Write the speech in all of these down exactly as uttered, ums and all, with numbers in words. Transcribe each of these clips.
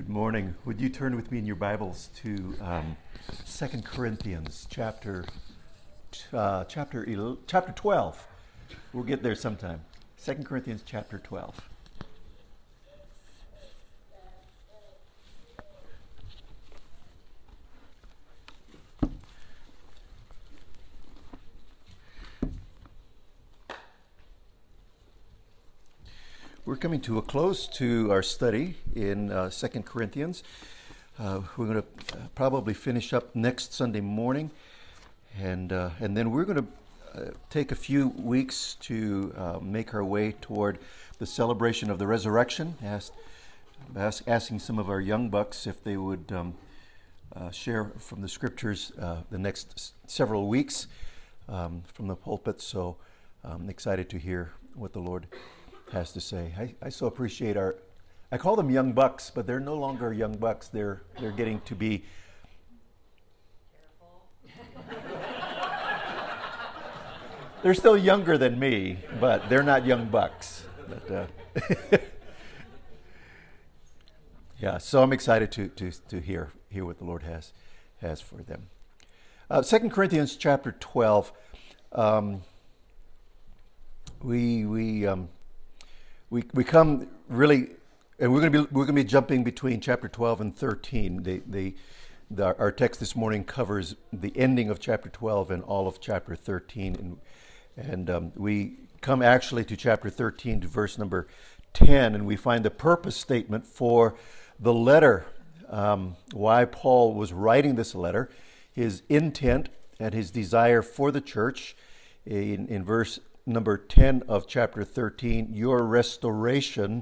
Good morning. Would you turn with me in your Bibles to um, Second Corinthians chapter uh, chapter eleven, chapter twelve. We'll get there sometime. Second Corinthians chapter twelve. We're coming to a close to our study in uh, Second Corinthians. Uh, we're going to uh, probably finish up next Sunday morning, and uh, and then we're going to uh, take a few weeks to uh, make our way toward the celebration of the resurrection. Asked, ask, asking some of our young bucks if they would um, uh, share from the scriptures uh, the next s- several weeks um, from the pulpit. So I'm excited to hear what the Lord has to say. I, I so appreciate our, I call them young bucks, but they're no longer young bucks. They're they're getting to be. They're still younger than me, but they're not young bucks. But, uh, yeah, so I'm excited to to to hear hear what the Lord has has for them. Uh, Second Corinthians chapter twelve. Um, we we. Um, We we come really, and we're going to be we're going to be jumping between chapter twelve and thirteen. The, the the our text this morning covers the ending of chapter twelve and all of chapter thirteen, and and um, we come actually to chapter thirteen to verse number ten, and we find the purpose statement for the letter, um, why Paul was writing this letter, his intent and his desire for the church. In in verse number ten of chapter thirteen, your restoration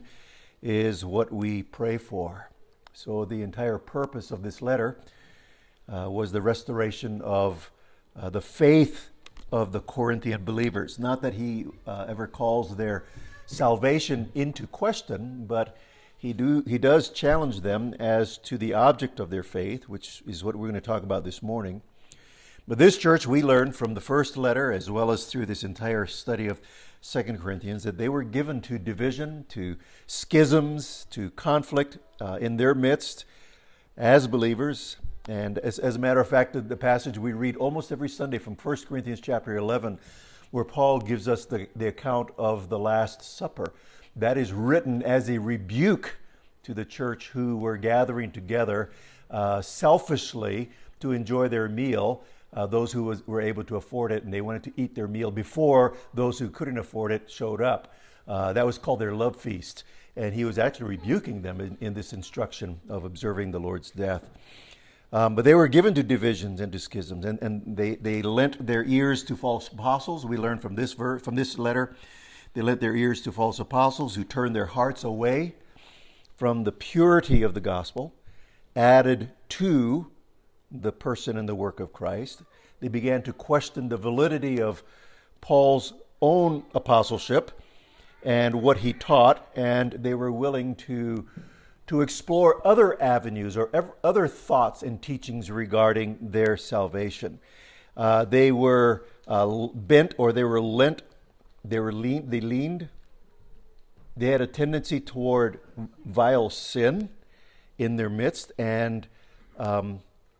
is what we pray for. So the entire purpose of this letter uh, was the restoration of uh, the faith of the Corinthian believers. Not that he uh, ever calls their salvation into question, but he do he does challenge them as to the object of their faith, which is what we're going to talk about this morning. But this church, we learned from the first letter, as well as through this entire study of Second Corinthians, that they were given to division, to schisms, to conflict uh, in their midst as believers. And as, as a matter of fact, the, the passage we read almost every Sunday from First Corinthians chapter eleven, where Paul gives us the, the account of the Last Supper, that is written as a rebuke to the church who were gathering together uh, selfishly to enjoy their meal. Uh, those who was, were able to afford it, and they wanted to eat their meal before those who couldn't afford it showed up. Uh, that was called their love feast. And he was actually rebuking them in, in this instruction of observing the Lord's death. Um, but they were given to divisions and to schisms, and, and they, they lent their ears to false apostles. We learn from this ver- from this letter, they lent their ears to false apostles who turned their hearts away from the purity of the gospel, added to the person and the work of Christ. They began to question the validity of Paul's own apostleship and what he taught, and they were willing to to explore other avenues or ev- other thoughts and teachings regarding their salvation. Uh, they were uh, bent, or they were lent, they were lean, they leaned, they had a tendency toward vile sin in their midst, and um,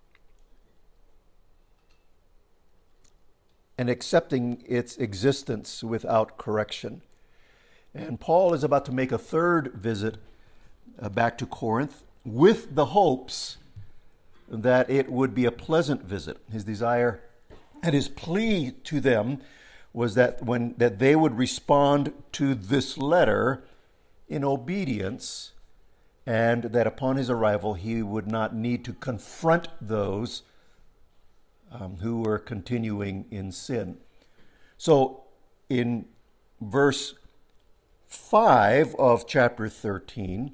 and accepting its existence without correction. And Paul is about to make a third visit uh, back to Corinth with the hopes that it would be a pleasant visit. His desire and his plea to them was that when that they would respond to this letter in obedience, and that upon his arrival he would not need to confront those Um, who were continuing in sin. So in verse five of chapter thirteen,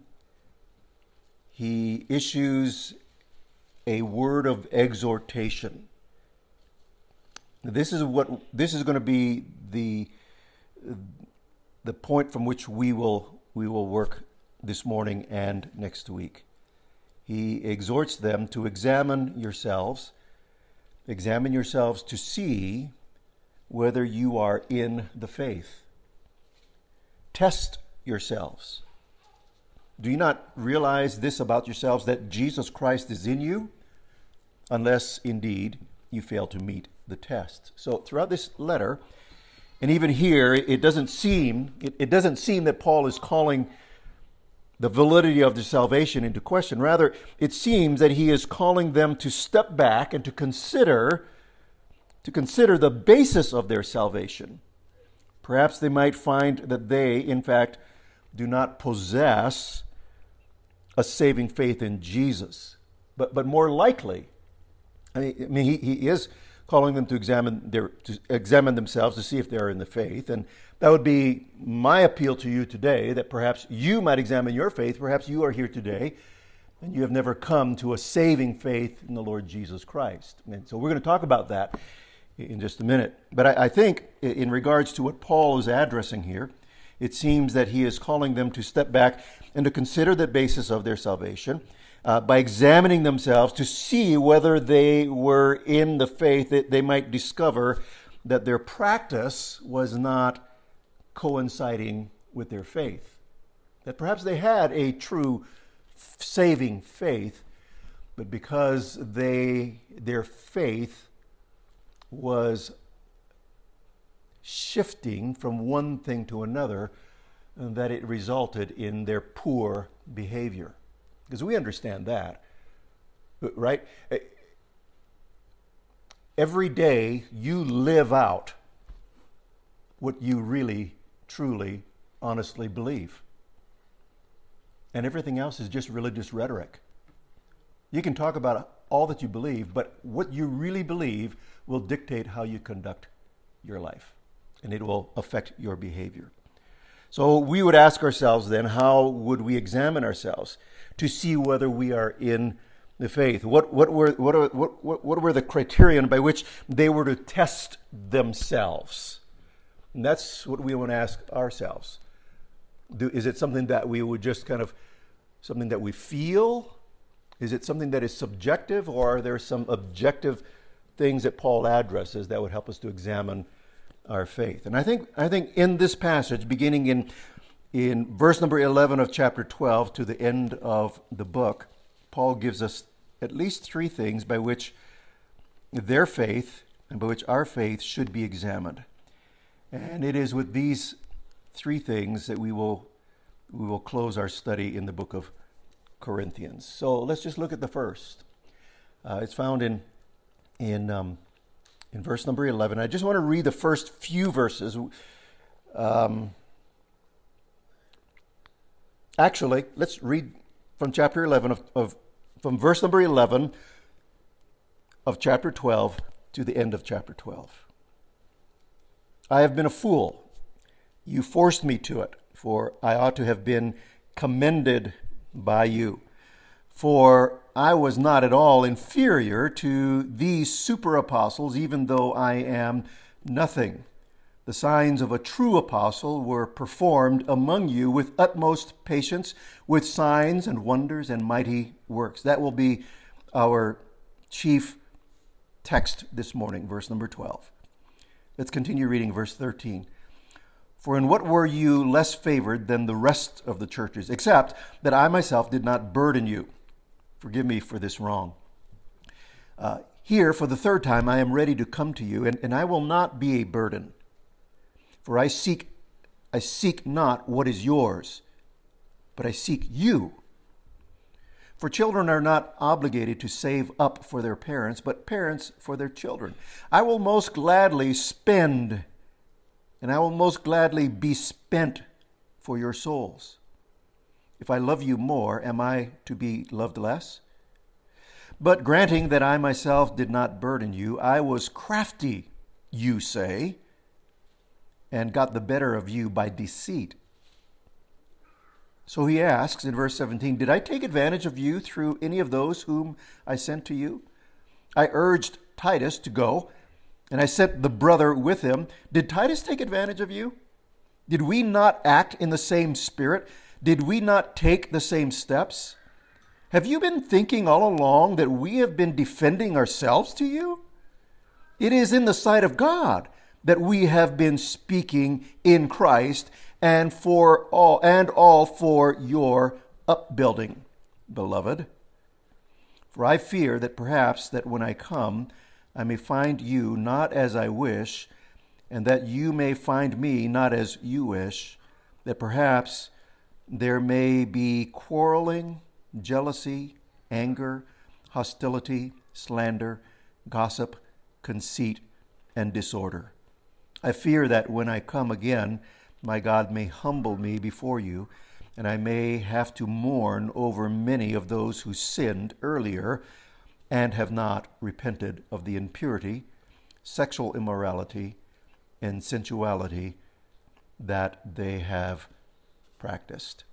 he issues a word of exhortation. This is what this is going to be the the point from which we will we will work this morning and next week. He exhorts them to examine yourselves Examine yourselves to see whether you are in the faith. Test yourselves. Do you not realize this about yourselves, that Jesus Christ is in you, unless indeed you fail to meet the test? So throughout this letter, and even here, it doesn't seem it, it doesn't seem that Paul is calling the validity of their salvation into question. Rather, it seems that he is calling them to step back and to consider to consider the basis of their salvation. Perhaps they might find that they, in fact, do not possess a saving faith in Jesus. But but more likely, I mean, I mean he, he is calling them to examine their to examine themselves to see if they are in the faith. And that would be my appeal to you today, that perhaps you might examine your faith. Perhaps you are here today and you have never come to a saving faith in the Lord Jesus Christ. And so we're going to talk about that in just a minute. But I, I think in regards to what Paul is addressing here, it seems that he is calling them to step back and to consider the basis of their salvation uh, by examining themselves to see whether they were in the faith. That they might discover that their practice was not coinciding with their faith. That perhaps they had a true saving faith, but because they their faith was shifting from one thing to another, and that it resulted in their poor behavior. Because we understand that, right? Every day you live out what you really, truly, honestly believe. And everything else is just religious rhetoric. You can talk about all that you believe, but what you really believe will dictate how you conduct your life, and it will affect your behavior. So we would ask ourselves then, how would we examine ourselves to see whether we are in the faith? What what were what are, what, what what were the criterion by which they were to test themselves? And that's what we want to ask ourselves. Do, is it something that we would just kind of, something that we feel? Is it something that is subjective, or are there some objective things that Paul addresses that would help us to examine our faith? And I think I think in this passage, beginning in in verse number eleven of chapter twelve to the end of the book, Paul gives us at least three things by which their faith and by which our faith should be examined. And it is with these three things that we will we will close our study in the book of Corinthians. So let's just look at the first. Uh, it's found in in um, in verse number eleven. I just want to read the first few verses. Um, actually, let's read from chapter eleven of, of from verse number eleven of chapter twelve to the end of chapter twelve. I have been a fool. You forced me to it, for I ought to have been commended by you. For I was not at all inferior to these super apostles, even though I am nothing. The signs of a true apostle were performed among you with utmost patience, with signs and wonders and mighty works. That will be our chief text this morning, verse number twelve. Let's continue reading verse thirteen. For in what were you less favored than the rest of the churches, except that I myself did not burden you? Forgive me for this wrong. Uh, here, for the third time, I am ready to come to you, and, and I will not be a burden. For I seek, I seek not what is yours, but I seek you. For children are not obligated to save up for their parents, but parents for their children. I will most gladly spend, and I will most gladly be spent for your souls. If I love you more, am I to be loved less? But granting that I myself did not burden you, I was crafty, you say, and got the better of you by deceit. So he asks in verse seventeen, did I take advantage of you through any of those whom I sent to you? I urged Titus to go, and I sent the brother with him. Did Titus take advantage of you? Did we not act in the same spirit? Did we not take the same steps? Have you been thinking all along that we have been defending ourselves to you? It is in the sight of God that we have been speaking in Christ, and for all and all for your upbuilding, beloved. For I fear that perhaps that when I come, I may find you not as I wish, and that you may find me not as you wish, that perhaps there may be quarreling, jealousy, anger, hostility, slander, gossip, conceit, and disorder. I fear that when I come again, my God may humble me before you, and I may have to mourn over many of those who sinned earlier and have not repented of the impurity, sexual immorality, and sensuality that they have practiced.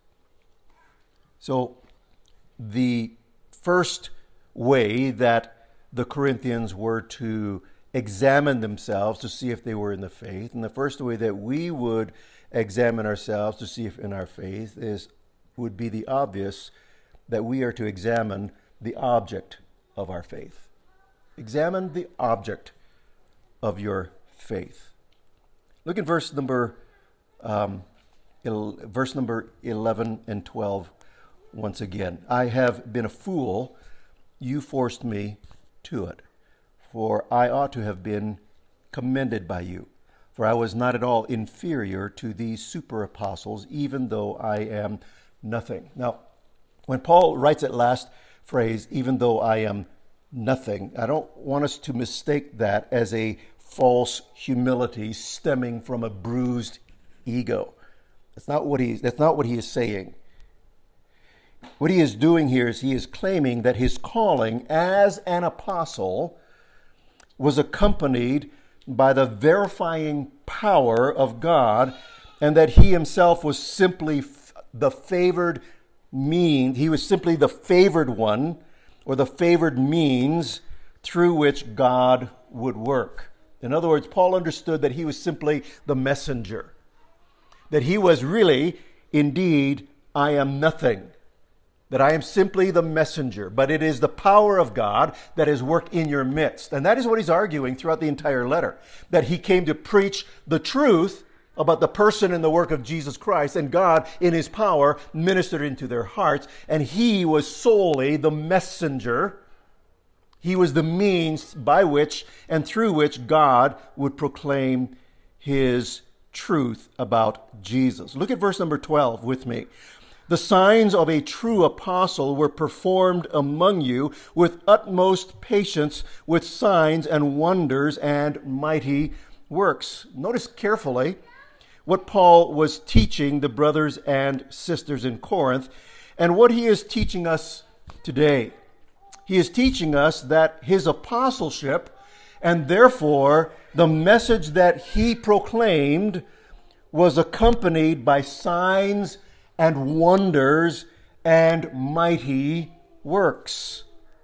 So, the first way that the Corinthians were to examine themselves to see if they were in the faith, and the first way that we would examine ourselves to see if in our faith is would be the obvious, that we are to examine the object of our faith. Examine the object of your faith. Look at verse number um, el- verse number eleven and twelve once again. I have been a fool, you forced me to it, for I ought to have been commended by you. For I was not at all inferior to these super apostles, even though I am nothing. Now, when Paul writes that last phrase, even though I am nothing, I don't want us to mistake that as a false humility stemming from a bruised ego. That's not what he, that's not what he is saying. What he is doing here is he is claiming that his calling as an apostle was accompanied by the verifying power of God, and that he himself was simply f- the favored means, he was simply the favored one, or the favored means through which God would work. In other words, Paul understood that he was simply the messenger, that he was really, indeed, I am nothing, that I am simply the messenger, but it is the power of God that is worked in your midst. And that is what he's arguing throughout the entire letter, that he came to preach the truth about the person and the work of Jesus Christ, and God, in his power, ministered into their hearts, and he was solely the messenger. He was the means by which and through which God would proclaim his truth about Jesus. Look at verse number twelve with me. The signs of a true apostle were performed among you with utmost patience, with signs and wonders and mighty works. Notice carefully what Paul was teaching the brothers and sisters in Corinth, and what he is teaching us today. He is teaching us that his apostleship, and therefore the message that he proclaimed, was accompanied by signs and wonders and mighty works.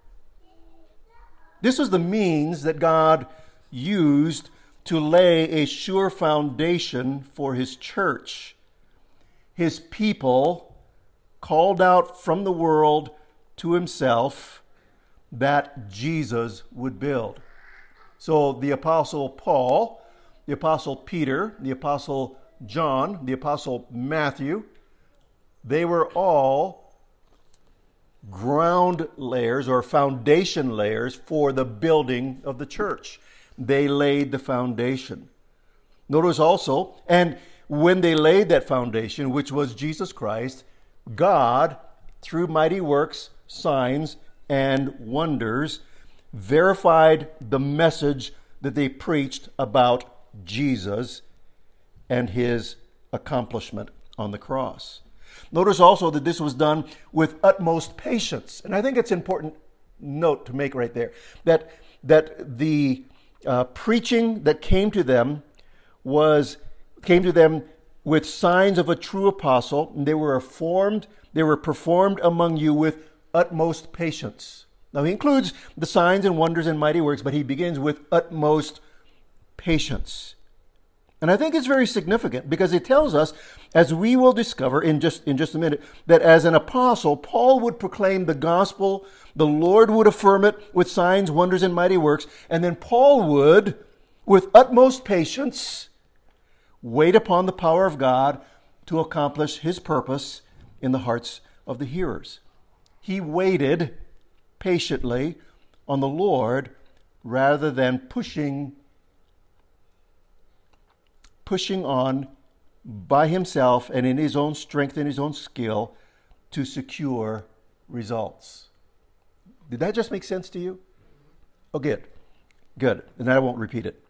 This was the means that God used to lay a sure foundation for his church, his people called out from the world to himself, that Jesus would build. So the Apostle Paul, the Apostle Peter, the Apostle John, the Apostle Matthew, they were all ground layers or foundation layers for the building of the church. They laid the foundation. Notice also, and when they laid that foundation, which was Jesus Christ, God, through mighty works, signs, and wonders, verified the message that they preached about Jesus and his accomplishment on the cross. Notice also that this was done with utmost patience. And I think it's an important note to make right there, that, that the uh, preaching that came to them was came to them with signs of a true apostle, and they were formed, they were performed among you with utmost patience. Now he includes the signs and wonders and mighty works, but he begins with utmost patience. And I think it's very significant because it tells us, as we will discover in just in just a minute, that as an apostle, Paul would proclaim the gospel, the Lord would affirm it with signs, wonders, and mighty works, and then Paul would, with utmost patience, wait upon the power of God to accomplish his purpose in the hearts of the hearers. He waited patiently on the Lord rather than pushing, pushing on by himself and in his own strength and his own skill to secure results. Did that just make sense to you? Oh, good. Good. And I won't repeat it.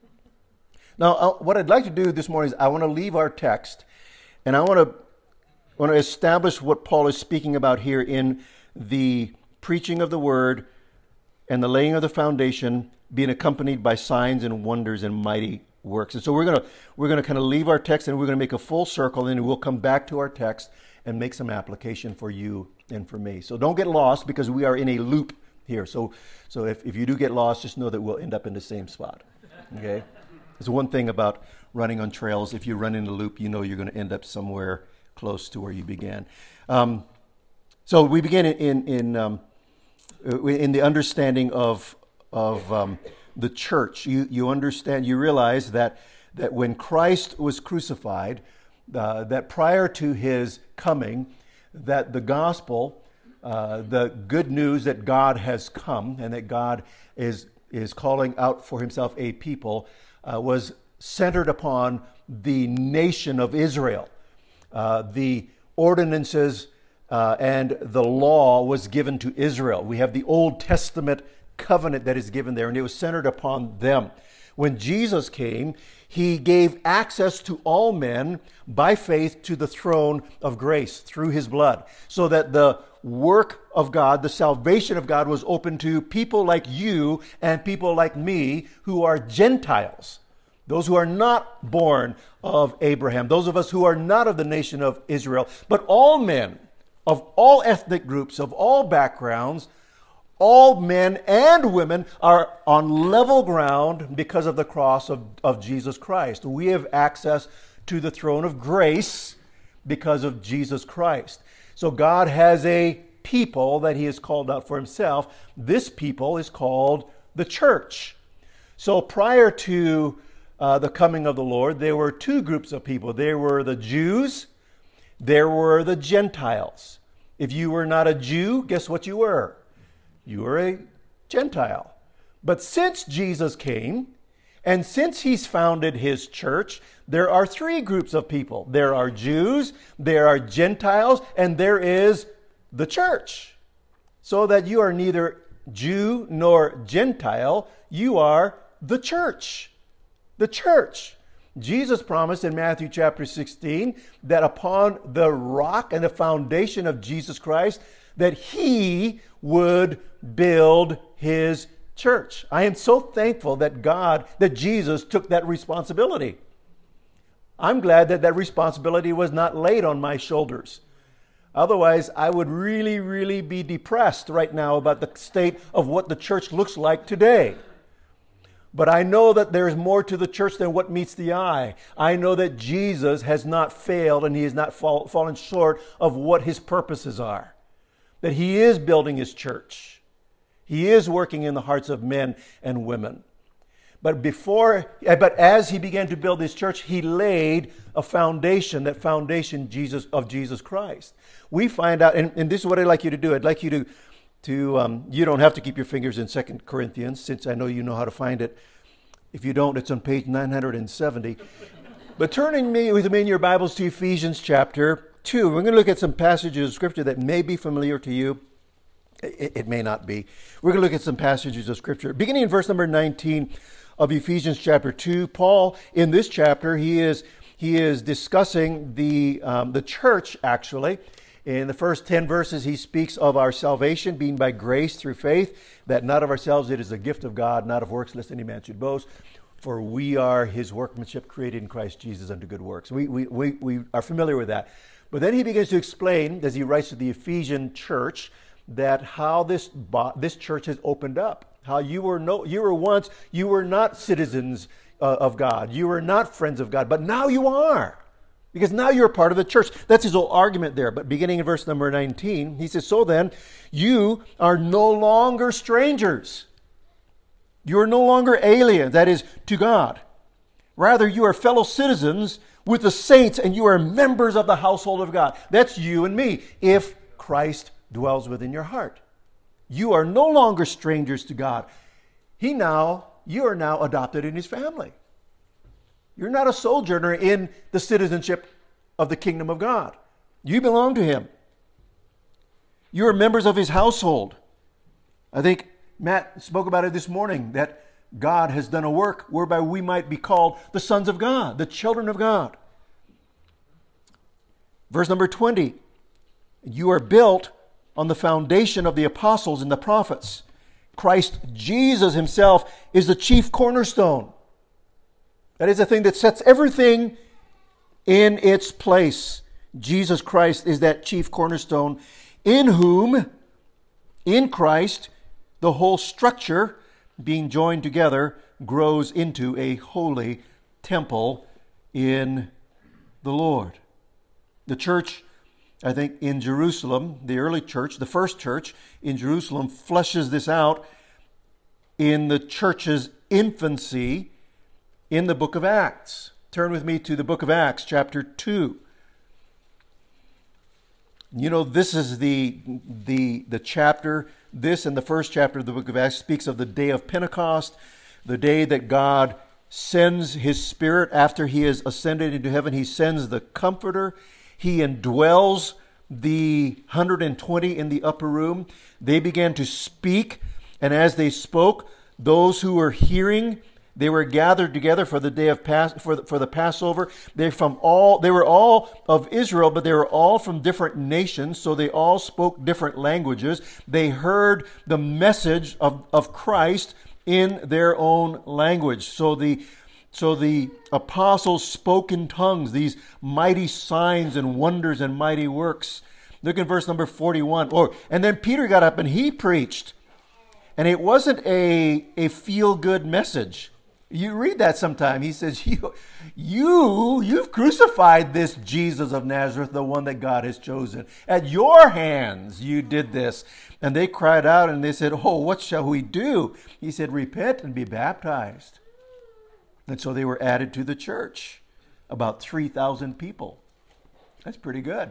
Now, uh, what I'd like to do this morning is I want to leave our text and I want to want to establish what Paul is speaking about here in the preaching of the word and the laying of the foundation being accompanied by signs and wonders and mighty works. And so we're going to we're going to kind of leave our text and we're going to make a full circle and we'll come back to our text and make some application for you and for me. So don't get lost because we are in a loop here. So so if, if you do get lost, just know that we'll end up in the same spot. Okay? There's one thing about running on trails. If you run in a loop, you know you're going to end up somewhere close to where you began. Um, so we begin in in in, um, in the understanding of of um, the church. You you understand. You realize that that when Christ was crucified, uh, that prior to his coming, that the gospel, uh, the good news that God has come and that God is is calling out for himself a people, uh, was centered upon the nation of Israel. Uh, the ordinances uh, and the law was given to Israel. We have the Old Testament covenant that is given there, and it was centered upon them. When Jesus came, he gave access to all men by faith to the throne of grace through his blood, so that the work of God, the salvation of God was open to people like you and people like me who are Gentiles. Those who are not born of Abraham, those of us who are not of the nation of Israel, but all men of all ethnic groups, of all backgrounds, all men and women are on level ground because of the cross of, of Jesus Christ. We have access to the throne of grace because of Jesus Christ. So God has a people that he has called out for himself. This people is called the church. So prior to Uh, the coming of the Lord, there were two groups of people. There were the Jews, there were the Gentiles. If you were not a Jew, guess what you were? You were a Gentile. But since Jesus came, and since he's founded his church, there are three groups of people. There are Jews, there are Gentiles, and there is the church. So that you are neither Jew nor Gentile, you are the church. The church. Jesus promised in Matthew chapter sixteen that upon the rock and the foundation of Jesus Christ, that he would build his church. I am so thankful that God, that Jesus took that responsibility. I'm glad that that responsibility was not laid on my shoulders. Otherwise, I would really, really be depressed right now about the state of what the church looks like today. But I know that there is more to the church than what meets the eye. I know that Jesus has not failed and he has not fall, fallen short of what his purposes are. That he is building his church. He is working in the hearts of men and women. But before, but as he began to build his church, he laid a foundation, that foundation Jesus of Jesus Christ. We find out, and, and this is what I'd like you to do. I'd like you to To, um, you don't have to keep your fingers in Second Corinthians, since I know you know how to find it. If you don't, it's on page nine hundred seventy. But turning me with me in your Bibles to Ephesians chapter two, we're going to look at some passages of Scripture that may be familiar to you. It, it may not be. We're going to look at some passages of Scripture. Beginning in verse number nineteen of Ephesians chapter two, Paul, in this chapter, he is he is discussing the um, the church, actually. In the first ten verses, he speaks of our salvation being by grace through faith, that not of ourselves, it is a gift of God, not of works, lest any man should boast. For we are his workmanship, created in Christ Jesus unto good works. We, we, we, we are familiar with that. But then he begins to explain, as he writes to the Ephesian church, that how this, this church has opened up. How you were, no, you were once, you were not citizens uh, of God. You were not friends of God, but now you are. Because now you're a part of the church. That's his whole argument there. But beginning in verse number nineteen, he says, so then, you are no longer strangers. You are no longer aliens, that is, to God. Rather, you are fellow citizens with the saints, and you are members of the household of God. That's you and me. If Christ dwells within your heart. You are no longer strangers to God. He now, you are now adopted in his family. You're not a sojourner in the citizenship of the kingdom of God. You belong to him. You are members of his household. I think Matt spoke about it this morning, that God has done a work whereby we might be called the sons of God, the children of God. Verse number twenty, you are built on the foundation of the apostles and the prophets. Christ Jesus himself is the chief cornerstone. That is the thing that sets everything in its place. Jesus Christ is that chief cornerstone, in whom, in Christ, the whole structure, being joined together, grows into a holy temple in the Lord. The church, I think, in Jerusalem, the early church, the first church in Jerusalem, fleshes this out in the church's infancy in the book of Acts. Turn with me to the book of Acts, chapter two. You know, this is the, the, the chapter, this and the first chapter of the book of Acts speaks of the day of Pentecost, the day that God sends his Spirit after he has ascended into heaven. He sends the Comforter. He indwells the one hundred twenty in the upper room. They began to speak, and as they spoke, those who were hearing, they were gathered together for the day of Pas- for the, for the Passover. They from all they were all of Israel, but they were all from different nations, so they all spoke different languages. They heard the message of, of Christ in their own language. So the So the apostles spoke in tongues, these mighty signs and wonders and mighty works. Look at verse number forty-one. Or, and then Peter got up and he preached. And it wasn't a, a feel-good message. You read that sometime. He says, you, you, you've crucified this Jesus of Nazareth, the one that God has chosen. At your hands you did this. And they cried out and they said, oh, what shall we do? He said, repent and be baptized. And so they were added to the church, about three thousand people. That's pretty good.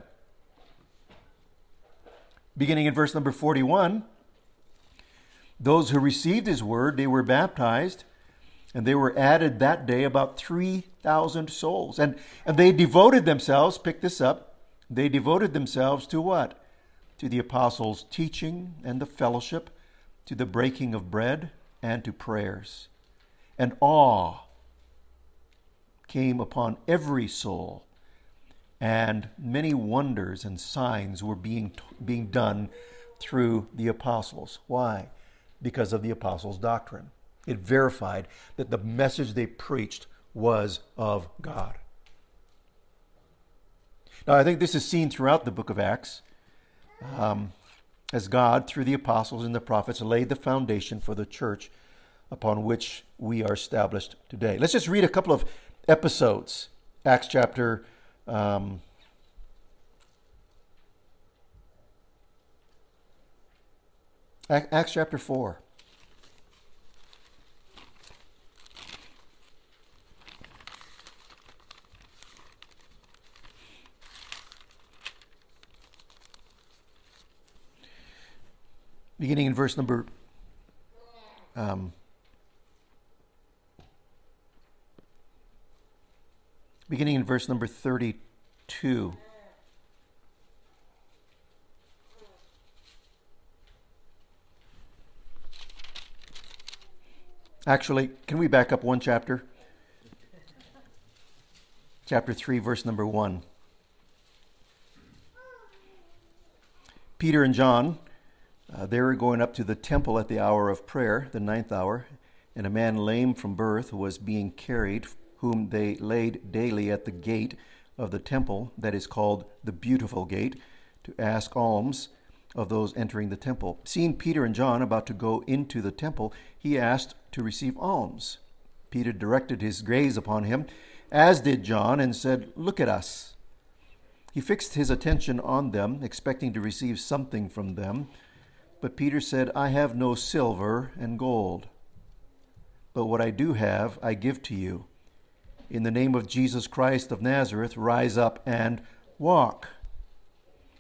Beginning in verse number forty-one, those who received his word, they were baptized, and they were added that day about three thousand souls. And, and they devoted themselves, pick this up, they devoted themselves to what? To the apostles' teaching and the fellowship, to the breaking of bread and to prayers. And awe came upon every soul, and many wonders and signs were being being done through the apostles. Why? Because of the apostles' doctrine. It verified that the message they preached was of God. Now, I think this is seen throughout the book of Acts, um, as God, through the apostles and the prophets, laid the foundation for the church upon which we are established today. Let's just read a couple of episodes. Acts chapter um, Acts chapter four. Beginning in verse number um, beginning in verse number thirty-two. Actually, can we back up one chapter? Chapter three, verse number one. Peter and John, uh, they were going up to the temple at the hour of prayer, the ninth hour, and a man lame from birth was being carried, whom they laid daily at the gate of the temple, that is called the Beautiful Gate, to ask alms of those entering the temple. Seeing Peter and John about to go into the temple, he asked to receive alms. Peter directed his gaze upon him, as did John, and said, "Look at us." He fixed his attention on them, expecting to receive something from them. But Peter said, "I have no silver and gold, but what I do have I give to you. In the name of Jesus Christ of Nazareth, rise up and walk."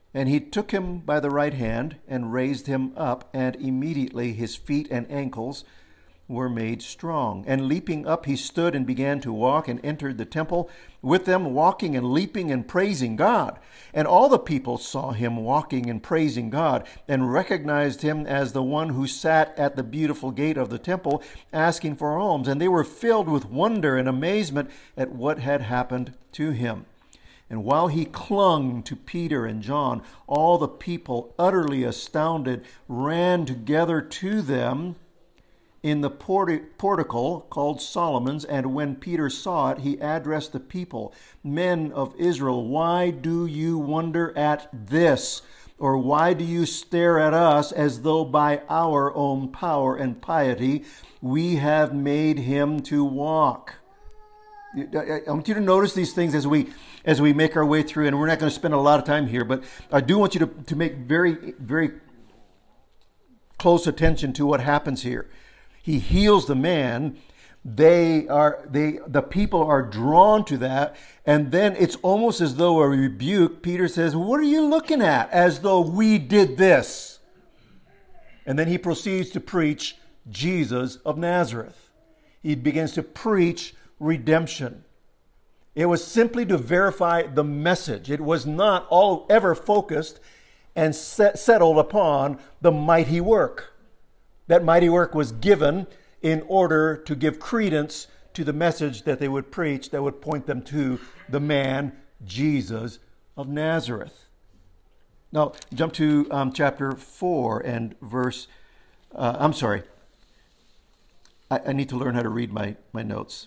And he took him by the right hand and raised him up, and immediately his feet and ankles were made strong. And leaping up, he stood and began to walk and entered the temple with them, walking and leaping and praising God. And all the people saw him walking and praising God and recognized him as the one who sat at the beautiful gate of the temple asking for alms. And they were filled with wonder and amazement at what had happened to him. And while he clung to Peter and John, all the people, utterly astounded, ran together to them in the portico called Solomon's. And when Peter saw it, he addressed the people, "Men of Israel, why do you wonder at this? Or why do you stare at us as though by our own power and piety we have made him to walk?" I want you to notice these things as we as we make our way through, and we're not going to spend a lot of time here, but I do want you to, to make very, very close attention to what happens here. He heals the man. They are they the people are drawn to that, and then it's almost as though a rebuke. Peter says, "What are you looking at? As though we did this." And then he proceeds to preach Jesus of Nazareth. He begins to preach redemption. It was simply to verify the message. It was not all ever focused and set, settled upon the mighty work. That mighty work was given in order to give credence to the message that they would preach that would point them to the man, Jesus of Nazareth. Now, jump to um, chapter four and verse, uh, I'm sorry. I, I need to learn how to read my, my notes.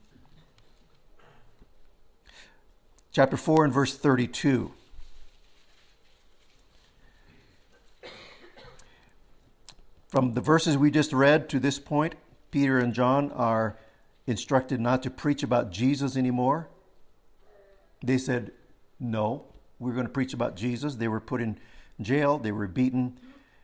Chapter four and verse thirty-two. From the verses we just read to this point, Peter and John are instructed not to preach about Jesus anymore. They said, no, we're going to preach about Jesus. They were put in jail. They were beaten.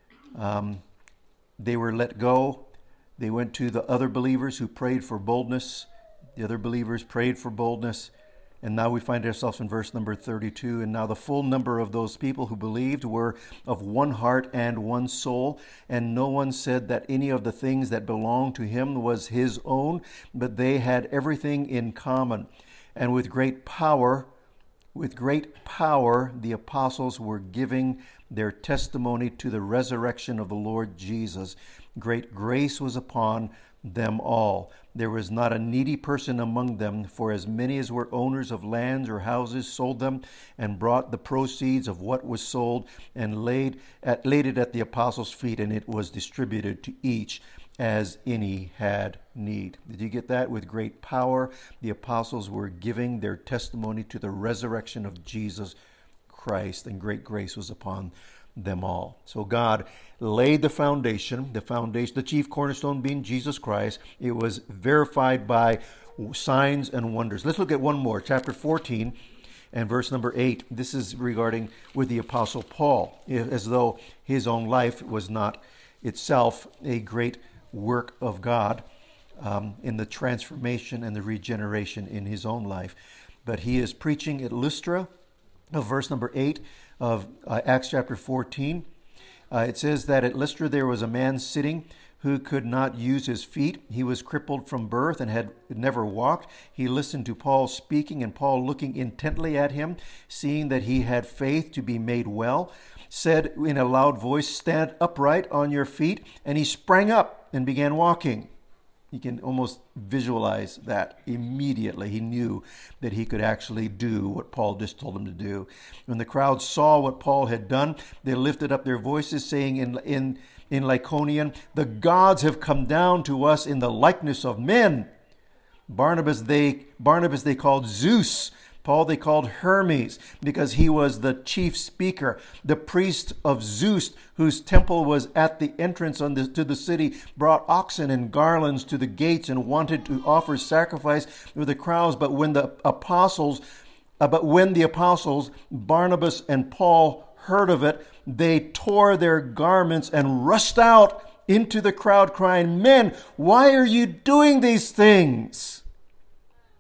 Um, they were let go. They went to the other believers who prayed for boldness. The other believers prayed for boldness. And now we find ourselves in verse number thirty-two. And now the full number of those people who believed were of one heart and one soul. And no one said that any of the things that belonged to him was his own, but they had everything in common. And with great power, with great power, the apostles were giving their testimony to the resurrection of the Lord Jesus. Great grace was upon them all. There was not a needy person among them, for as many as were owners of lands or houses sold them and brought the proceeds of what was sold and laid, at, laid it at the apostles' feet, and it was distributed to each as any had need. Did you get that? With great power, the apostles were giving their testimony to the resurrection of Jesus Christ, and great grace was upon them all. So God laid the foundation, the foundation, the chief cornerstone being Jesus Christ. It was verified by signs and wonders. Let's look at one more, chapter fourteen and verse number eight. This is regarding with the Apostle Paul, as though his own life was not itself a great work of God um, in the transformation and the regeneration in his own life. But he is preaching at Lystra, of verse number eight of uh, Acts chapter fourteen. Uh, it says that at Lystra there was a man sitting who could not use his feet. He was crippled from birth and had never walked. He listened to Paul speaking, and Paul, looking intently at him, seeing that he had faith to be made well, said in a loud voice, "Stand upright on your feet." And he sprang up and began walking. You can almost visualize that immediately. He knew that he could actually do what Paul just told him to do. When the crowd saw what Paul had done, they lifted up their voices, saying in in in Lycaonian, "The gods have come down to us in the likeness of men." Barnabas they Barnabas they called Zeus. Paul they called Hermes, because he was the chief speaker. The priest of Zeus, whose temple was at the entrance on the, to the city, brought oxen and garlands to the gates and wanted to offer sacrifice with the crowds. But when the apostles, uh, but when the apostles Barnabas and Paul heard of it, they tore their garments and rushed out into the crowd, crying, "Men, why are you doing these things?"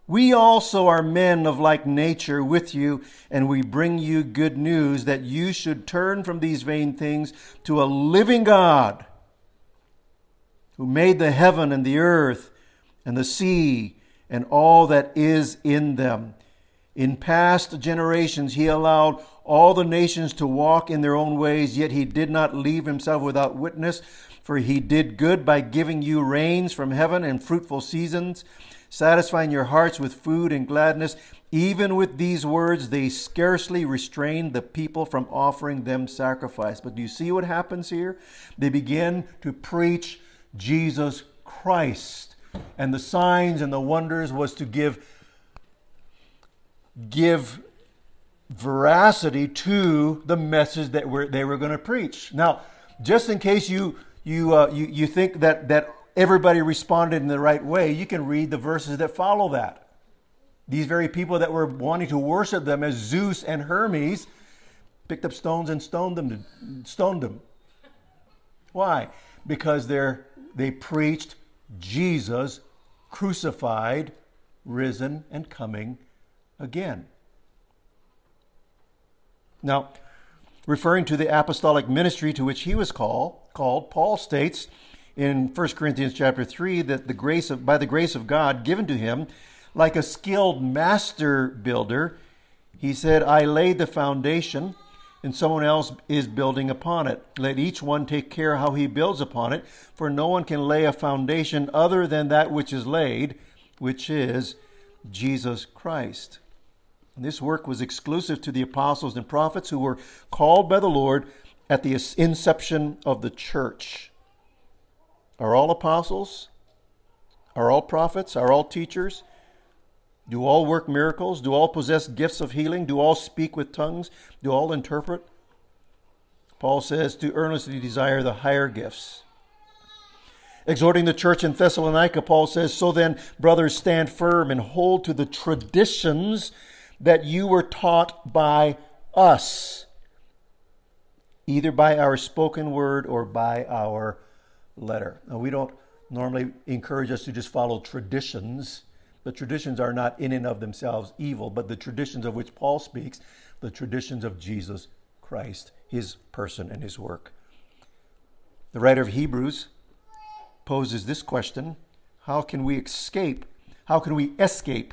We also are men of like nature with you, and we bring you good news that you should turn from these vain things to a living God, who made the heaven and the earth and the sea and all that is in them. In past generations he allowed all the nations to walk in their own ways, yet he did not leave himself without witness, for he did good by giving you rains from heaven and fruitful seasons, satisfying your hearts with food and gladness. Even with these words, they scarcely restrained the people from offering them sacrifice. But do you see what happens here? They begin to preach Jesus Christ. And the signs and the wonders was to give, give veracity to the message that we're, they were going to preach. Now, just in case you you uh, you, you think that that everybody responded in the right way, you can read the verses that follow that. These very people that were wanting to worship them as Zeus and Hermes picked up stones and stoned them. To, stoned them. Why? Because they're they preached Jesus crucified, risen, and coming again. Now, referring to the apostolic ministry to which he was called, called, Paul states in First Corinthians chapter three that the grace of by the grace of God given to him, like a skilled master builder, he said, I laid the foundation, and someone else is building upon it. Let each one take care how he builds upon it, for no one can lay a foundation other than that which is laid, which is Jesus Christ. And this work was exclusive to the apostles and prophets who were called by the Lord at the inception of the church. Are all apostles? Are all prophets? Are all teachers? Do all work miracles? Do all possess gifts of healing? Do all speak with tongues? Do all interpret? Paul says to earnestly desire the higher gifts. Exhorting the church in Thessalonica, Paul says, so then, brothers, stand firm and hold to the traditions that you were taught by us, either by our spoken word or by our letter. Now, we don't normally encourage us to just follow traditions. The traditions are not in and of themselves evil, but the traditions of which Paul speaks, the traditions of Jesus Christ, his person and his work. The writer of Hebrews poses this question: how can we escape? How can we escape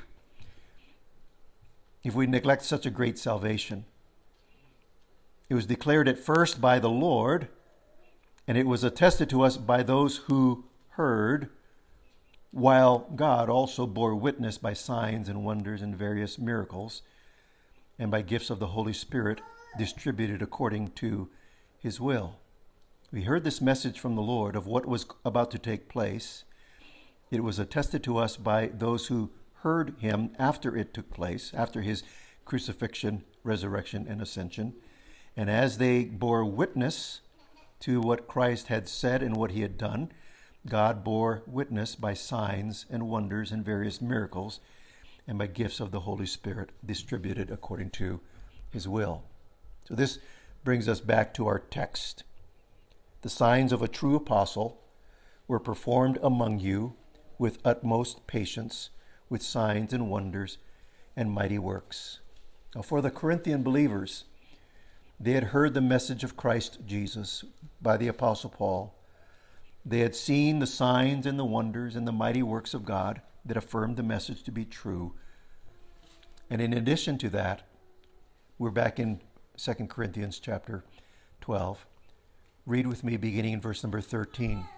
if we neglect such a great salvation? It was declared at first by the Lord, and it was attested to us by those who heard, while God also bore witness by signs and wonders and various miracles, and by gifts of the Holy Spirit distributed according to his will. We heard this message from the Lord of what was about to take place. It was attested to us by those who heard him after it took place, after his crucifixion, resurrection, and ascension. And as they bore witness to what Christ had said and what he had done, God bore witness by signs and wonders and various miracles, and by gifts of the Holy Spirit distributed according to his will. So this brings us back to our text. The signs of a true apostle were performed among you with utmost patience, with signs and wonders and mighty works. Now, for the Corinthian believers, they had heard the message of Christ Jesus by the Apostle Paul. They had seen the signs and the wonders and the mighty works of God that affirmed the message to be true. And in addition to that, we're back in Second Corinthians chapter twelve. Read with me beginning in verse number thirteen.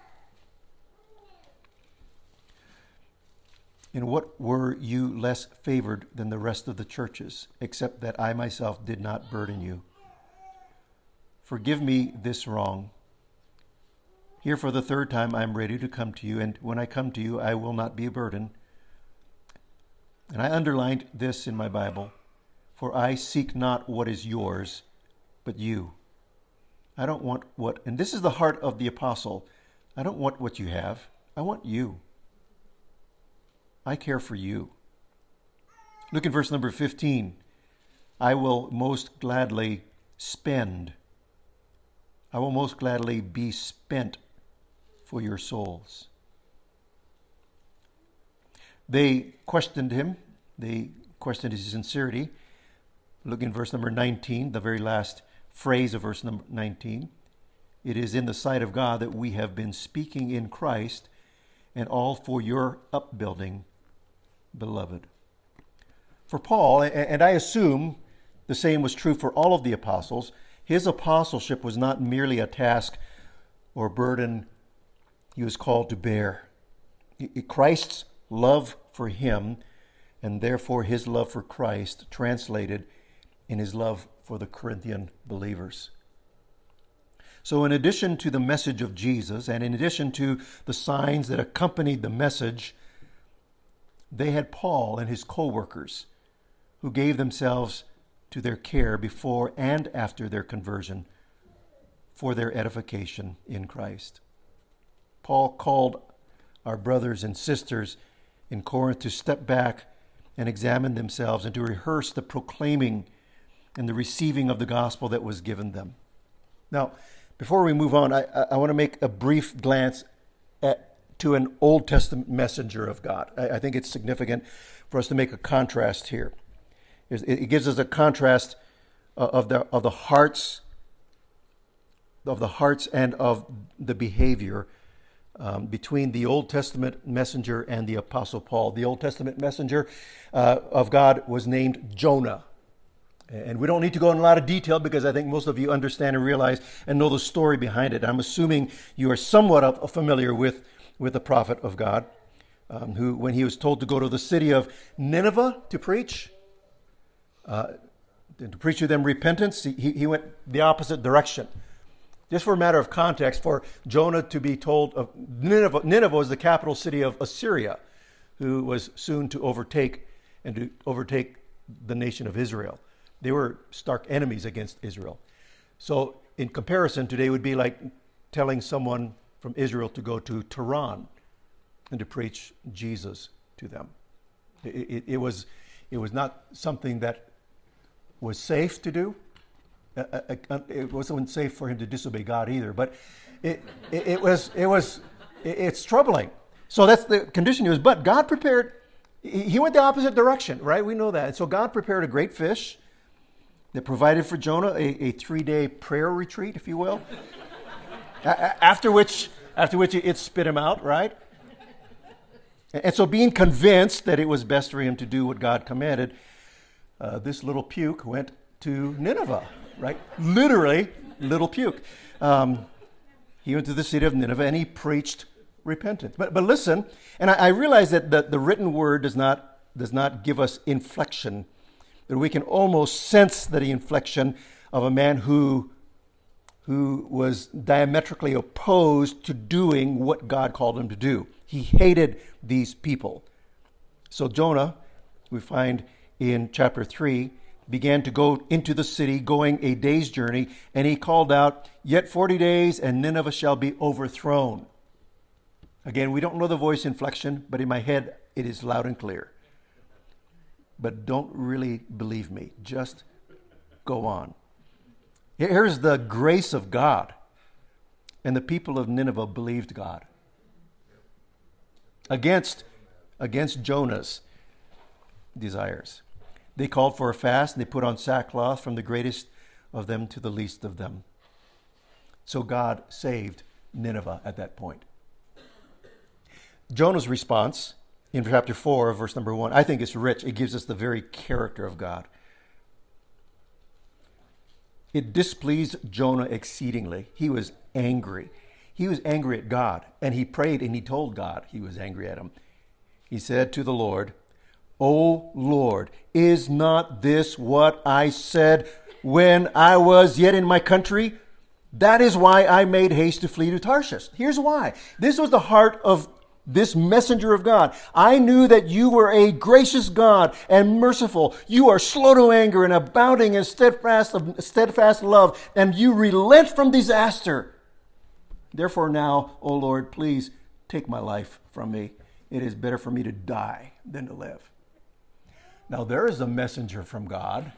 In what were you less favored than the rest of the churches, except that I myself did not burden you? Forgive me this wrong. Here for the third time I am ready to come to you, and when I come to you I will not be a burden. And I underlined this in my Bible, for I seek not what is yours, but you. I don't want what, and this is the heart of the apostle, I don't want what you have, I want you. I care for you. Look at verse number fifteen. I will most gladly spend. I will most gladly be spent for your souls. They questioned him They questioned his sincerity. Look in verse number nineteen, the very last phrase of verse number nineteen. It is in the sight of God that we have been speaking in Christ, and all for your upbuilding, beloved. For Paul, and I assume the same was true for all of the apostles, his apostleship was not merely a task or burden he was called to bear. Christ's love for him, and therefore his love for Christ, translated in his love for the Corinthian believers. So in addition to the message of Jesus, and in addition to the signs that accompanied the message, they had Paul and his co-workers who gave themselves to their care before and after their conversion for their edification in Christ. Paul called our brothers and sisters in Corinth to step back and examine themselves and to rehearse the proclaiming and the receiving of the gospel that was given them. Now, before we move on, I, I want to make a brief glance at, to an Old Testament messenger of God. I, I think it's significant for us to make a contrast here. It, it gives us a contrast of the of the hearts, of the hearts and of the behavior um, between the Old Testament messenger and the Apostle Paul. The Old Testament messenger uh, of God was named Jonah. And we don't need to go in a lot of detail because I think most of you understand and realize and know the story behind it. I'm assuming you are somewhat familiar with, with the prophet of God, um, who, when he was told to go to the city of Nineveh to preach, uh, to preach to them repentance, he, he went the opposite direction. Just for a matter of context, for Jonah to be told of Nineveh, Nineveh was the capital city of Assyria, who was soon to overtake and to overtake the nation of Israel. They were stark enemies against Israel. So in comparison, today would be like telling someone from Israel to go to Tehran and to preach Jesus to them. It, it, it was, it was not something that was safe to do. Uh, uh, it wasn't safe for him to disobey God either. But it, it, it was, it was, it, it's troubling. So that's the condition he was. But God prepared. He went the opposite direction, right? We know that. And so God prepared a great fish that provided for Jonah a, a three-day prayer retreat, if you will, after which after which it spit him out, right? And so being convinced that it was best for him to do what God commanded, uh, this little puke went to Nineveh, right? Literally, little puke. Um, he went to the city of Nineveh and he preached repentance. But but listen, and I, I realize that the, the written word does not does not give us inflection, that we can almost sense the inflection of a man who, who was diametrically opposed to doing what God called him to do. He hated these people. So Jonah, we find in chapter three, began to go into the city, going a day's journey, and he called out, "Yet forty days, and Nineveh shall be overthrown." Again, we don't know the voice inflection, but in my head, it is loud and clear. But don't really believe me. Just go on. Here's the grace of God. And the people of Nineveh believed God. Against, against Jonah's desires. They called for a fast and they put on sackcloth from the greatest of them to the least of them. So God saved Nineveh at that point. Jonah's response in chapter four, verse number one, I think it's rich. It gives us the very character of God. It displeased Jonah exceedingly. He was angry. He was angry at God, and he prayed and he told God he was angry at him. He said to the Lord, "O Lord, is not this what I said when I was yet in my country? That is why I made haste to flee to Tarshish." Here's why. This was the heart of this messenger of God. "I knew that you were a gracious God and merciful. You are slow to anger and abounding in steadfast, steadfast love, and you relent from disaster. Therefore now, O Lord, please take my life from me. It is better for me to die than to live." Now there is a messenger from God.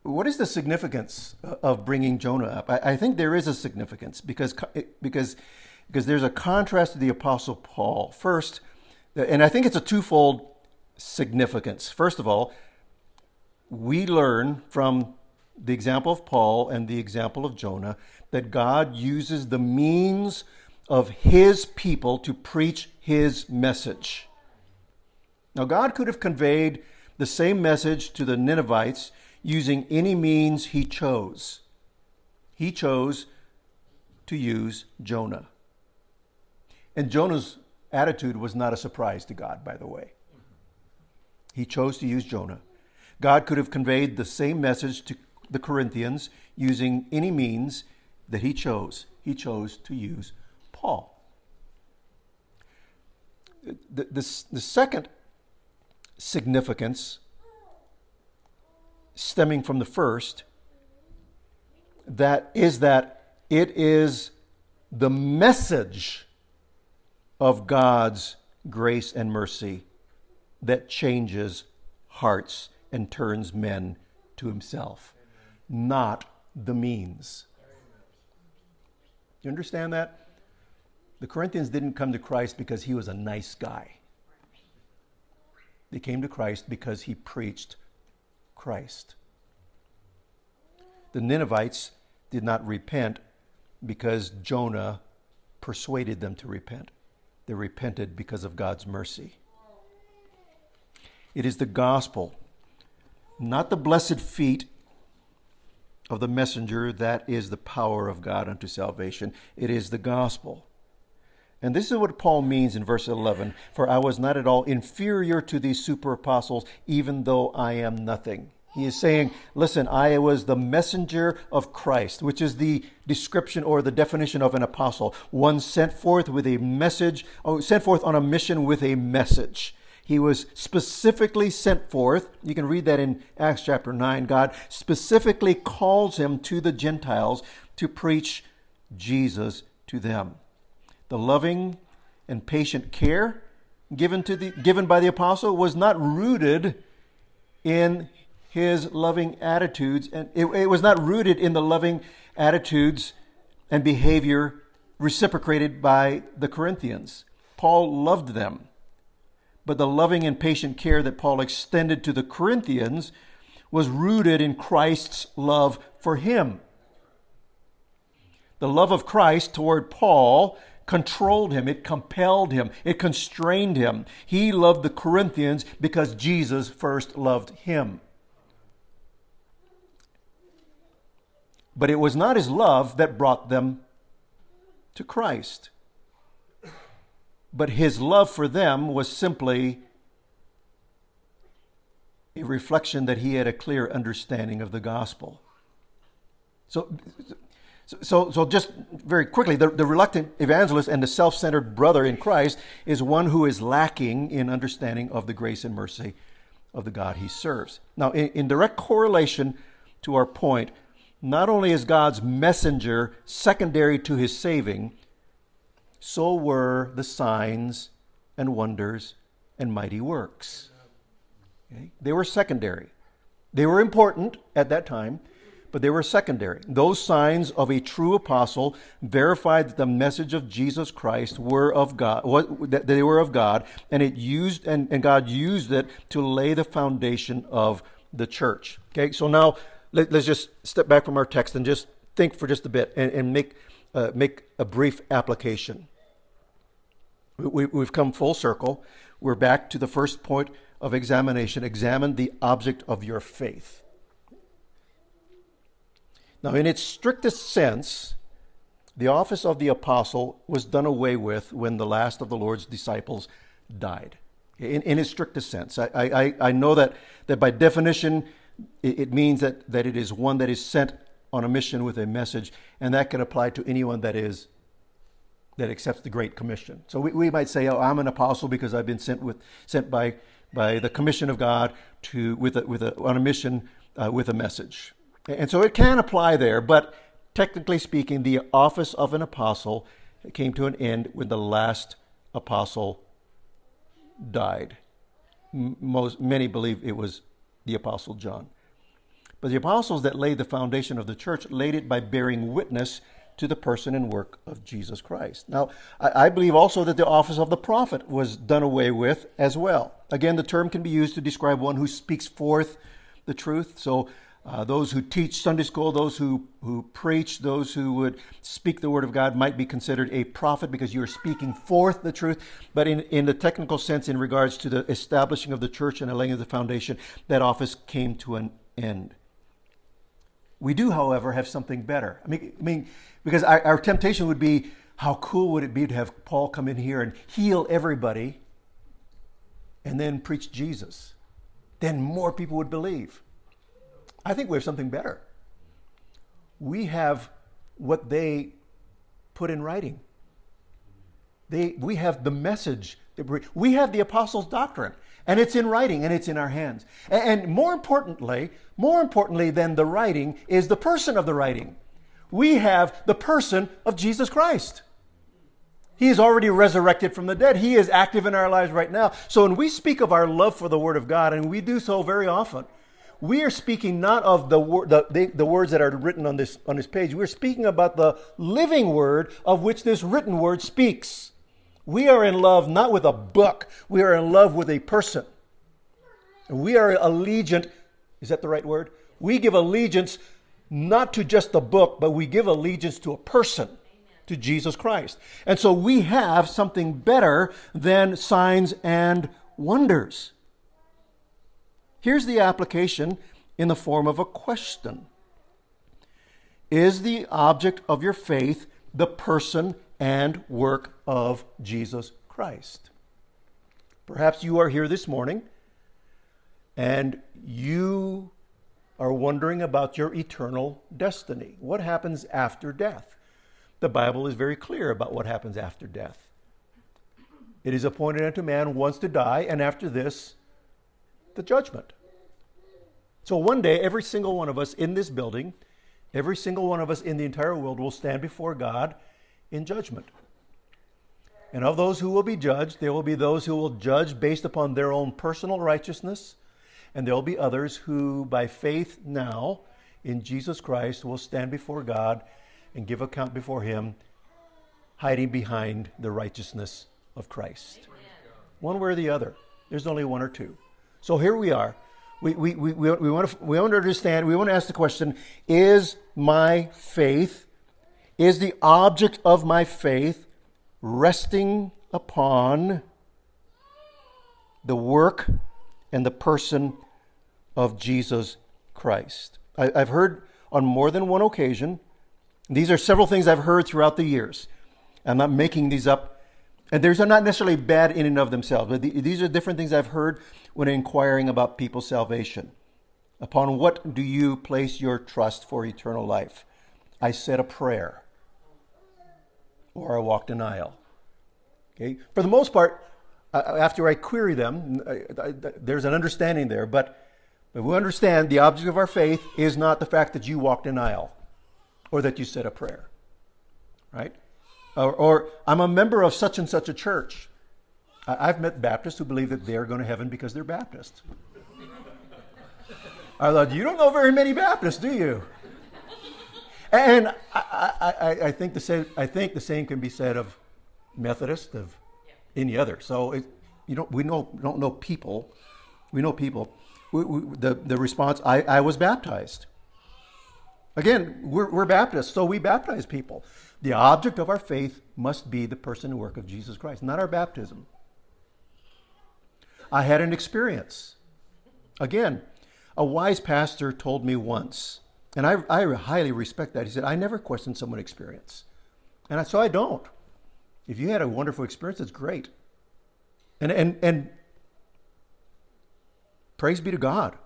what is the significance of bringing Jonah up? I, I think there is a significance because because because there's a contrast to the Apostle Paul. First, and I think it's a twofold significance. First of all, we learn from the example of Paul and the example of Jonah that God uses the means of his people to preach his message. Now, God could have conveyed the same message to the Ninevites using any means he chose. He chose to use Jonah. And Jonah's attitude was not a surprise to God, by the way. He chose to use Jonah. God could have conveyed the same message to the Corinthians using any means that he chose. He chose to use Paul. The, the, the second significance, stemming from the first, that is that it is the message of God's grace and mercy that changes hearts and turns men to himself, not the means. You understand that? The Corinthians didn't come to Christ because he was a nice guy. They came to Christ because he preached Christ. The Ninevites did not repent because Jonah persuaded them to repent. They repented because of God's mercy. It is the gospel, not the blessed feet of the messenger, that is the power of God unto salvation. It is the gospel. And this is what Paul means in verse eleven. For I was not at all inferior to these super apostles, even though I am nothing. He is saying, listen, I was the messenger of Christ, which is the description or the definition of an apostle. One sent forth with a message, or sent forth on a mission with a message. He was specifically sent forth. You can read that in Acts chapter nine. God specifically calls him to the Gentiles to preach Jesus to them. The loving and patient care given to the given by the apostle was not rooted in his loving attitudes, and it, it was not rooted in the loving attitudes and behavior reciprocated by the Corinthians. Paul loved them, but the loving and patient care that Paul extended to the Corinthians was rooted in Christ's love for him. The love of Christ toward Paul controlled him, it compelled him, it constrained him. He loved the Corinthians because Jesus first loved him. But it was not his love that brought them to Christ. But his love for them was simply a reflection that he had a clear understanding of the gospel. So, so, so just very quickly, the, the reluctant evangelist and the self-centered brother in Christ is one who is lacking in understanding of the grace and mercy of the God he serves. Now, in, in direct correlation to our point, not only is God's messenger secondary to his saving, so were the signs and wonders and mighty works. Okay? They were secondary. They were important at that time, but they were secondary. Those signs of a true apostle verified that the message of Jesus Christ were of God, what, that they were of God, and it used and, and God used it to lay the foundation of the church. Okay, so now let, let's just step back from our text and just think for just a bit and, and make uh, make a brief application. We, we've come full circle. We're back to the first point of examination. Examine the object of your faith. Now, in its strictest sense, the office of the apostle was done away with when the last of the Lord's disciples died. In, in its strictest sense. I, I, I know that, that by definition, it, it means that, that it is one that is sent on a mission with a message, and that can apply to anyone that is that accepts the Great Commission. So we, we might say, oh, I'm an apostle because I've been sent with sent by by the commission of God to with a, with a, on a mission uh, with a message. And so it can apply there, but technically speaking, the office of an apostle came to an end when the last apostle died. Most many believe it was the Apostle John. But the apostles that laid the foundation of the church laid it by bearing witness to the person and work of Jesus Christ. Now, I, I believe also that the office of the prophet was done away with as well. Again, the term can be used to describe one who speaks forth the truth. So uh, those who teach Sunday school, those who, who preach, those who would speak the word of God might be considered a prophet because you're speaking forth the truth. But in, in the technical sense, in regards to the establishing of the church and the laying of the foundation, that office came to an end. We do, however, have something better. I mean, I mean because our, our temptation would be, how cool would it be to have Paul come in here and heal everybody and then preach Jesus? Then more people would believe. I think we have something better. We have what they put in writing. They, we have the message. We have the apostles' doctrine, and it's in writing, and it's in our hands. And, and more importantly, more importantly than the writing is the person of the writing. We have the person of Jesus Christ. He is already resurrected from the dead. He is active in our lives right now. So when we speak of our love for the Word of God, and we do so very often, we are speaking not of the, wor- the, the, the words that are written on this, on this page. We're speaking about the living Word of which this written Word speaks. We are in love not with a book. We are in love with a person. And we are allegiant, is that the right word? We give allegiance not to just the book, but we give allegiance to a person, to Jesus Christ. And so we have something better than signs and wonders. Here's the application in the form of a question. Is the object of your faith the person and work of Jesus Christ? Perhaps you are here this morning and you are wondering about your eternal destiny. What happens after death? The Bible is very clear about what happens after death. It is appointed unto man once to die, and after this, the judgment. So one day, every single one of us in this building, every single one of us in the entire world will stand before God in judgment. And of those who will be judged, there will be those who will judge based upon their own personal righteousness, and there will be others who, by faith now in Jesus Christ, will stand before God and give account before Him, hiding behind the righteousness of Christ. Amen. One way or the other. There's only one or two. So here we are. We, we, we, we, we, want to, we want to understand, we want to ask the question, is my faith, is the object of my faith resting upon the work and the person of Jesus Christ? I, I've heard on more than one occasion, these are several things I've heard throughout the years. I'm not making these up. And these are not necessarily bad in and of themselves, but these are different things I've heard when inquiring about people's salvation. Upon what do you place your trust for eternal life? I said a prayer, or I walked an aisle. Okay, for the most part, after I query them, there's an understanding there. But we understand the object of our faith is not the fact that you walked an aisle or that you said a prayer, right? Or, or I'm a member of such and such a church. I've met Baptists who believe that they're going to heaven because they're Baptist. I thought, you don't know very many Baptists, do you? And I, I, I, think the same, I think the same can be said of Methodist, of any other. So it, you don't, we know, don't know people. We know people. We, we, the, the response, I, I was baptized. Again, we're, we're Baptists, so we baptize people. The object of our faith must be the person and work of Jesus Christ, not our baptism. I had an experience. Again, a wise pastor told me once, and I, I highly respect that. He said, I never question someone's experience. And I, so I don't. If you had a wonderful experience, it's great. And, and, and praise be to God.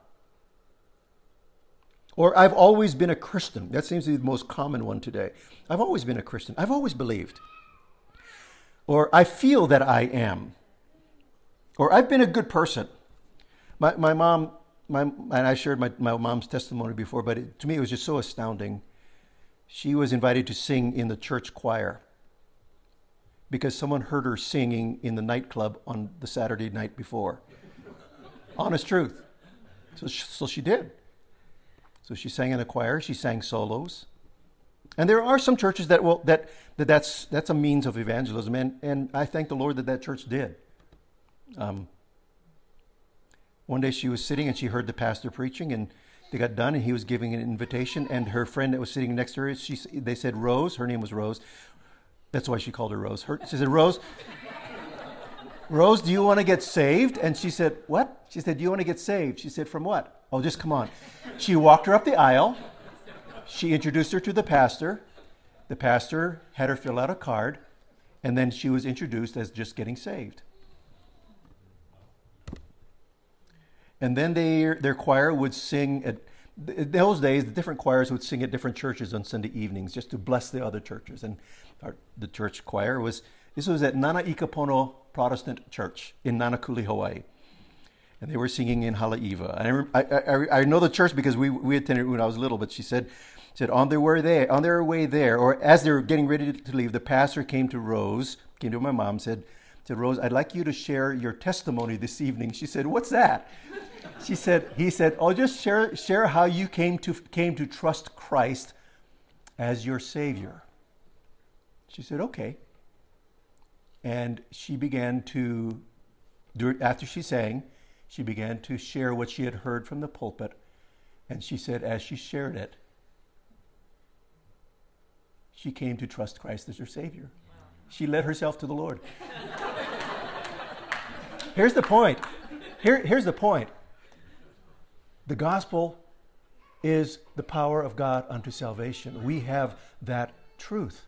Or I've always been a Christian. That seems to be the most common one today. I've always been a Christian. I've always believed. Or I feel that I am. Or I've been a good person. My, my mom, my, and I shared my, my mom's testimony before, but it, to me it was just so astounding. She was invited to sing in the church choir because someone heard her singing in the nightclub on the Saturday night before. Honest truth. So, so she did. So she sang in a choir. She sang solos. And there are some churches that will that, that that's that's a means of evangelism, and, and I thank the Lord that that church did. Um, one day she was sitting and she heard the pastor preaching, and they got done and he was giving an invitation, and her friend that was sitting next to her, she they said, Rose, her name was Rose. That's why she called her Rose. Her, she said, Rose, Rose, do you want to get saved? And she said, what? She said, do you want to get saved? She said, from what? Oh, just come on. She walked her up the aisle. She introduced her to the pastor. The pastor had her fill out a card, and then she was introduced as just getting saved. And then they, their choir would sing at, in those days, the different choirs would sing at different churches on Sunday evenings just to bless the other churches. And our, the church choir was, this was at Nana Ikapono Protestant Church in Nanakuli, Hawaii. And they were singing in Haleiwa. I, I, I know the church because we, we attended when I was little, but she said, said on their way there, on their way there, or as they were getting ready to leave, the pastor came to Rose, came to my mom, said, said, Rose, I'd like you to share your testimony this evening. She said, what's that? She said, he said, oh, just share share how you came to came to trust Christ as your Savior. She said, okay. And she began to, after she sang, she began to share what she had heard from the pulpit. And she said, as she shared it, she came to trust Christ as her Savior. She led herself to the Lord. Here's the point. Here, here's the point. The gospel is the power of God unto salvation. We have that truth.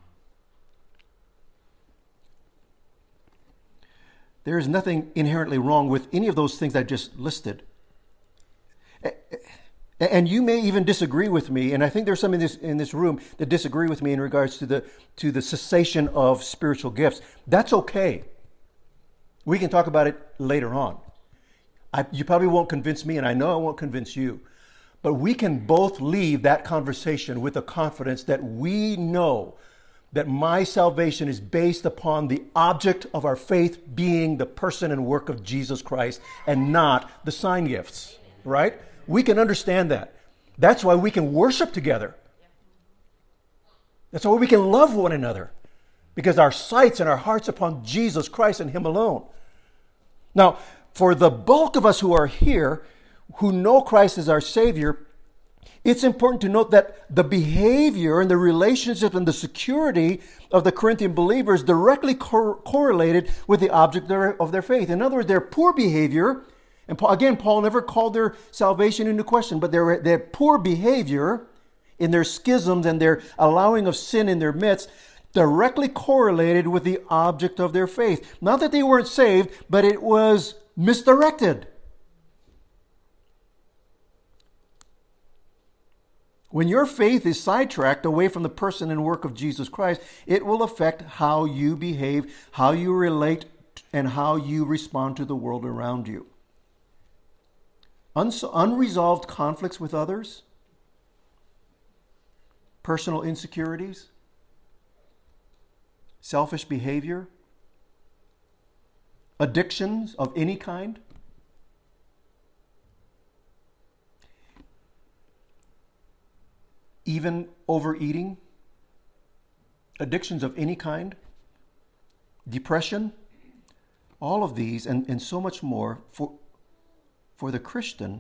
There is nothing inherently wrong with any of those things I just listed. And you may even disagree with me, and I think there's some in this in this room that disagree with me in regards to the to the cessation of spiritual gifts. That's okay. We can talk about it later on. I, you probably won't convince me, and I know I won't convince you. But we can both leave that conversation with the confidence that we know that my salvation is based upon the object of our faith being the person and work of Jesus Christ and not the sign gifts, right? We can understand that. That's why we can worship together. That's why we can love one another, because our sights and our hearts upon Jesus Christ and Him alone. Now, for the bulk of us who are here, who know Christ as our Savior, it's important to note that the behavior and the relationship and the security of the Corinthian believers directly cor- correlated with the object of their, of their faith. In other words, their poor behavior, and Paul, again, Paul never called their salvation into question, but their, their poor behavior in their schisms and their allowing of sin in their midst directly correlated with the object of their faith. Not that they weren't saved, but it was misdirected. When your faith is sidetracked away from the person and work of Jesus Christ, it will affect how you behave, how you relate, and how you respond to the world around you. Unresolved conflicts with others, personal insecurities, selfish behavior, addictions of any kind, even overeating, addictions of any kind, depression, all of these and, and so much more, for, for the Christian,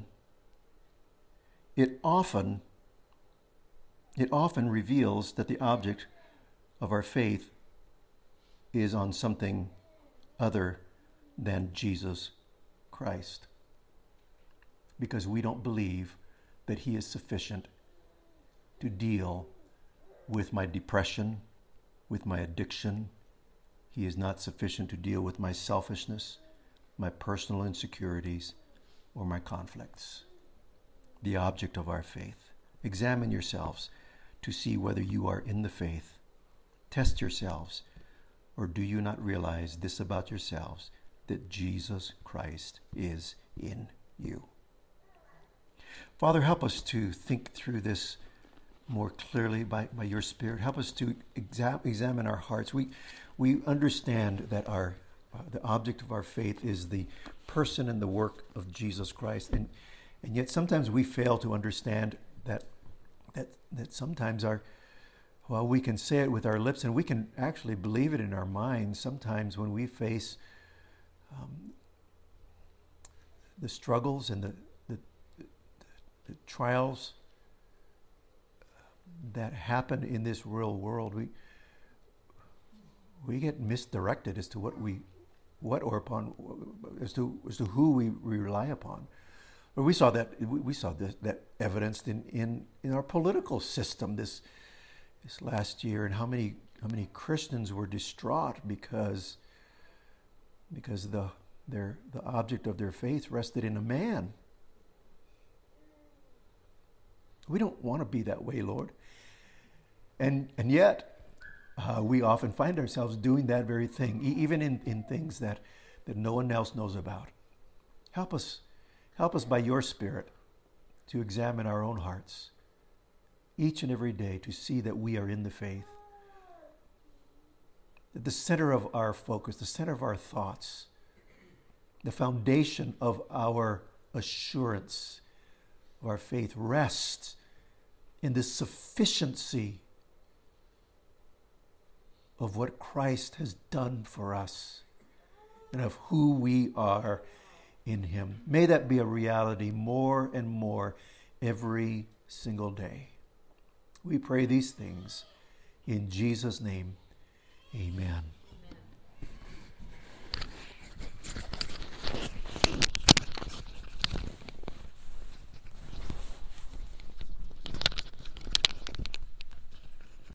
it often, it often reveals that the object of our faith is on something other than Jesus Christ, because we don't believe that He is sufficient to deal with my depression, with my addiction. He is not sufficient to deal with my selfishness, my personal insecurities, or my conflicts. The object of our faith. Examine yourselves to see whether you are in the faith. Test yourselves, or do you not realize this about yourselves, that Jesus Christ is in you? Father, help us to think through this more clearly by, by your Spirit. Help us to exa- examine our hearts. We we understand that our uh, the object of our faith is the person and the work of Jesus Christ, and and yet sometimes we fail to understand that that that sometimes our well, we can say it with our lips and we can actually believe it in our minds. Sometimes when we face um, the struggles and the, the, the, the trials that happen in this real world, we we get misdirected as to what we, what or upon, as to as to who we, we rely upon. But we saw that we, we saw this, that evidenced in, in, in our political system this this last year, and how many how many Christians were distraught because because the their the object of their faith rested in a man. We don't want to be that way, Lord. And and yet, uh, we often find ourselves doing that very thing, e- even in, in things that, that no one else knows about. Help us, help us by your Spirit to examine our own hearts each and every day, to see that we are in the faith. That the center of our focus, the center of our thoughts, the foundation of our assurance, of our faith rests in the sufficiency of what Christ has done for us and of who we are in Him. May that be a reality more and more every single day. We pray these things in Jesus' name. Amen.